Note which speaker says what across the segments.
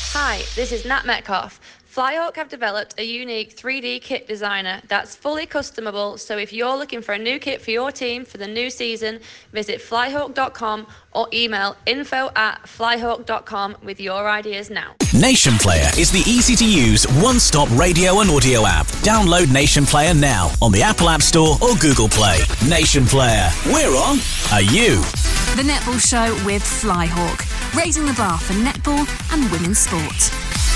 Speaker 1: Hi, this is Nat Metcalf. Flyhawk have developed a unique 3D kit designer that's fully customable, so if you're looking for a new kit for your team for the new season, visit flyhawk.com or email info@flyhawk.com with your ideas now.
Speaker 2: Nation Player is the easy-to-use one-stop radio and audio app. Download Nation Player now on the Apple App Store or Google Play. Nation Player, we're on. Are you?
Speaker 3: The Netball Show with Flyhawk, raising the bar for netball and women's sport.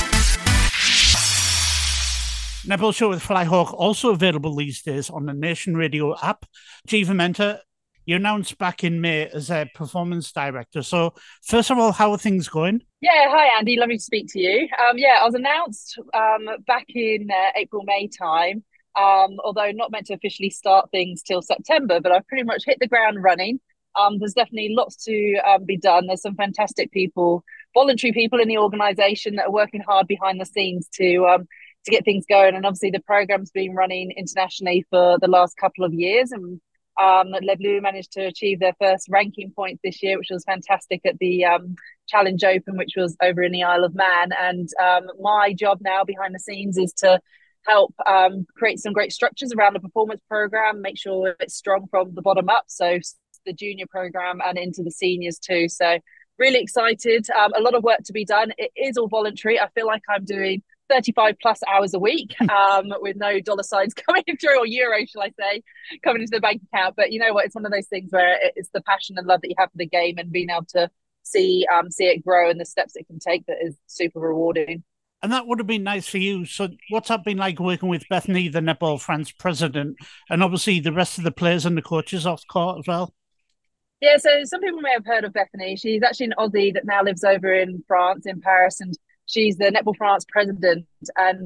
Speaker 4: Netball Show with Flyhawk, also available these days on the Nation Radio app. Jiva Menta, you announced back in May as a performance director. So, first of all, how are things going?
Speaker 5: Yeah, hi Andy, lovely to speak to you. I was announced back in April, May time, although not meant to officially start things till September, but I've pretty much hit the ground running. There's definitely lots to be done. There's some fantastic people, voluntary people in the organisation that are working hard behind the scenes to get things going. And obviously the program's been running internationally for the last couple of years. And Les Bleus managed to achieve their first ranking points this year, which was fantastic at the Challenge Open, which was over in the Isle of Man. And my job now behind the scenes is to help create some great structures around the performance program, make sure it's strong from the bottom up. So the junior program and into the seniors too. So really excited. A lot of work to be done. It is all voluntary. I feel like I'm doing 35 plus hours a week with no dollar signs coming through, or euro, shall I say, coming into the bank account. But you know what? It's one of those things where it's the passion and love that you have for the game and being able to see it grow and the steps it can take that is super rewarding.
Speaker 4: And that would have been nice for you. So what's that been like working with Bethany, the Netball France president, and obviously the rest of the players and the coaches off court as well?
Speaker 5: Yeah, so some people may have heard of Bethany. She's actually an Aussie that now lives over in France, in Paris, and she's the Netball France president. And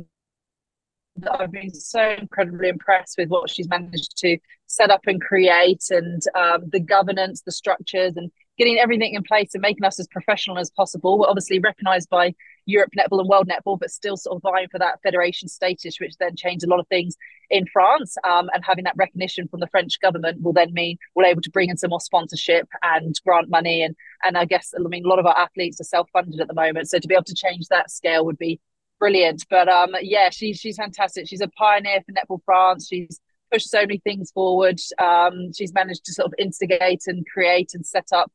Speaker 5: I've been so incredibly impressed with what she's managed to set up and create, and the governance, the structures, and getting everything in place and making us as professional as possible. We're obviously recognised by Europe Netball and World Netball, but still sort of vying for that federation status, which then changed a lot of things in France. And having that recognition from the French government will then mean we're able to bring in some more sponsorship and grant money. And I guess, I mean, a lot of our athletes are self-funded at the moment. So to be able to change that scale would be brilliant. But yeah, she's fantastic. She's a pioneer for Netball France. She's pushed so many things forward. She's managed to sort of instigate and create and set up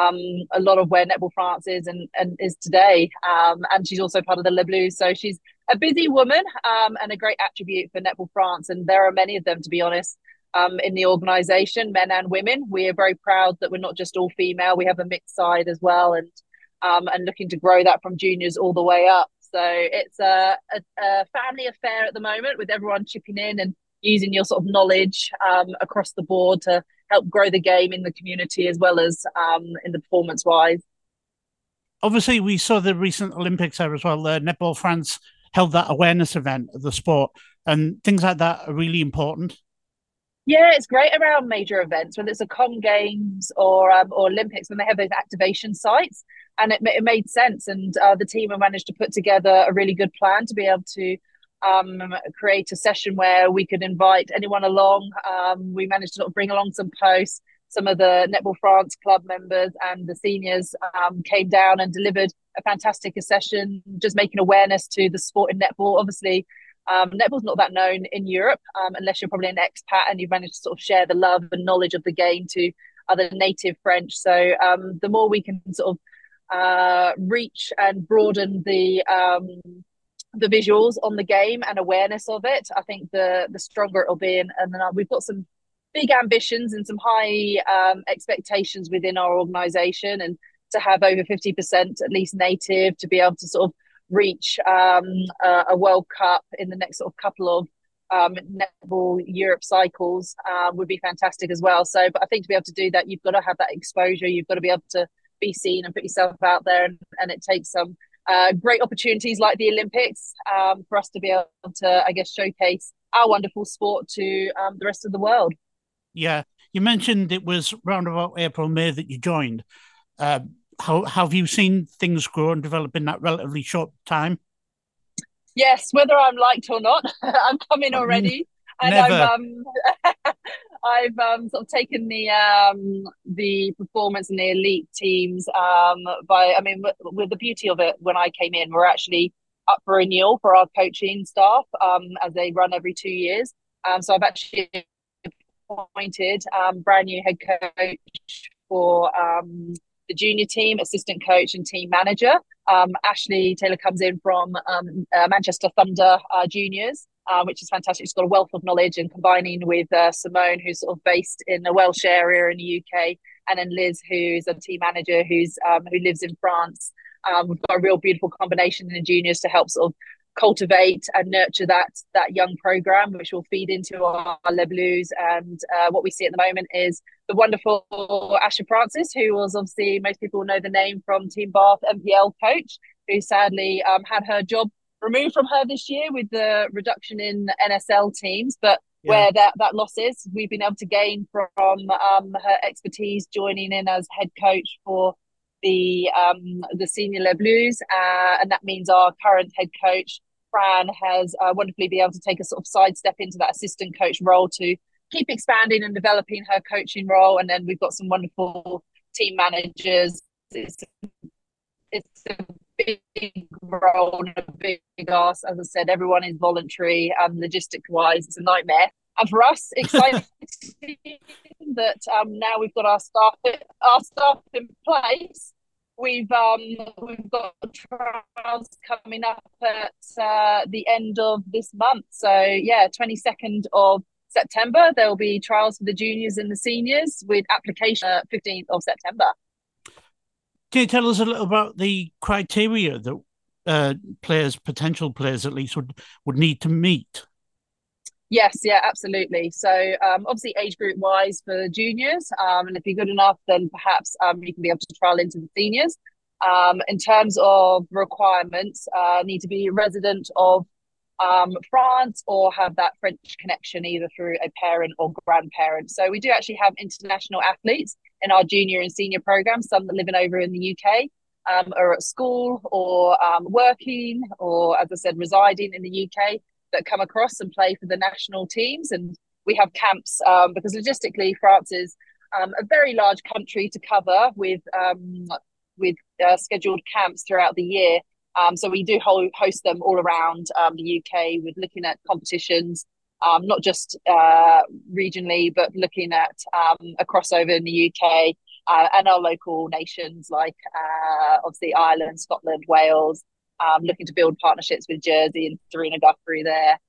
Speaker 5: a lot of where Netball France is and is today. And she's also part of the Les Bleus. So she's a busy woman and a great attribute for Netball France. And there are many of them, to be honest, in the organisation, men and women. We are very proud that we're not just all female. We have a mixed side as well, and looking to grow that from juniors all the way up. So it's a family affair at the moment, with everyone chipping in and using your sort of knowledge across the board to help grow the game in the community as well as in the performance wise.
Speaker 4: Obviously, we saw the recent Olympics there as well. Netball France held that awareness event of the sport, and things like that are really important.
Speaker 5: Yeah, it's great around major events, whether it's a Com Games or Olympics, when they have those activation sites. And it made sense. And the team have managed to put together a really good plan to be able to create a session where we could invite anyone along. We managed to sort of bring along some posts. Some of the Netball France club members and the seniors came down and delivered a fantastic session, just making awareness to the sport in netball. Obviously, netball's not that known in Europe, unless you're probably an expat and you've managed to sort of share the love and knowledge of the game to other native French. So the more we can sort of reach and broaden the visuals on the game and awareness of it, I think the stronger it'll be. And then we've got some big ambitions and some high expectations within our organisation, and to have over 50% at least native, to be able to sort of reach a World Cup in the next sort of couple of Netball Europe cycles would be fantastic as well. So, but I think to be able to do that, you've got to have that exposure. You've got to be able to be seen and put yourself out there, and it takes some great opportunities like the Olympics for us to be able to, I guess, showcase our wonderful sport to the rest of the world.
Speaker 4: Yeah, you mentioned it was around about April, May that you joined. How have you seen things grow and develop in that relatively short time?
Speaker 5: Yes, whether I'm liked or not, I'm coming already. And
Speaker 4: Never.
Speaker 5: I've sort of taken the performance and the elite teams with the beauty of it. When I came in, we're actually up for renewal for our coaching staff as they run every 2 years. So I've actually appointed brand new head coach for the junior team, assistant coach, and team manager. Ashley Taylor comes in from Manchester Thunder juniors. Which is fantastic. She's got a wealth of knowledge, and combining with Simone, who's sort of based in the Welsh area in the UK, and then Liz, who's a team manager who lives in France. We've got a real beautiful combination in the juniors to help sort of cultivate and nurture that young program, which will feed into our Les Bleus. And what we see at the moment is the wonderful Asha Francis, who was obviously, most people know the name from Team Bath MPL coach, who sadly had her job removed from her this year with the reduction in NSL teams, but where that loss is, we've been able to gain from her expertise joining in as head coach for the senior Les Bleus, and that means our current head coach Fran has wonderfully been able to take a sort of sidestep into that assistant coach role to keep expanding and developing her coaching role. And then we've got some wonderful team managers. It's a big role and a big ask. As I said, everyone is voluntary, and logistic-wise, it's a nightmare. And for us, exciting that now we've got our staff in place. We've got trials coming up at the end of this month. So 22nd of September, there will be trials for the juniors and the seniors with application 15th of September.
Speaker 4: Can you tell us a little about the criteria that potential players at least, would need to meet?
Speaker 5: Yes, yeah, absolutely. So obviously age group wise for the juniors, and if you're good enough, then perhaps you can be able to trial into the seniors. In terms of requirements, need to be a resident of France or have that French connection either through a parent or grandparent. So we do actually have international athletes in our junior and senior programs, some that living over in the UK or at school or working or, as I said, residing in the UK, that come across and play for the national teams. And we have camps because logistically France is a very large country to cover with scheduled camps throughout the year. So we do host them all around the UK with looking at competitions, not just regionally, but looking at a crossover in the UK and our local nations like obviously Ireland, Scotland, Wales, looking to build partnerships with Jersey and Serena Guthrie there.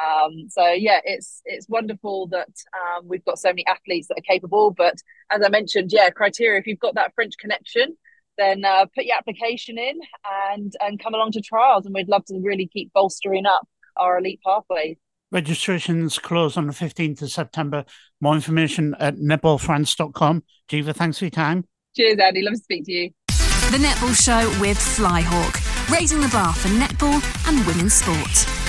Speaker 5: It's wonderful that we've got so many athletes that are capable. But as I mentioned, criteria, if you've got that French connection, then put your application in and come along to trials. And we'd love to really keep bolstering up our elite pathways.
Speaker 4: Registrations close on the 15th of September. More information at netballfrance.com. Jiva, thanks for your time.
Speaker 5: Cheers, Andy. Love to speak to you.
Speaker 3: The Netball Show with Flyhawk, raising the bar for netball and women's sport.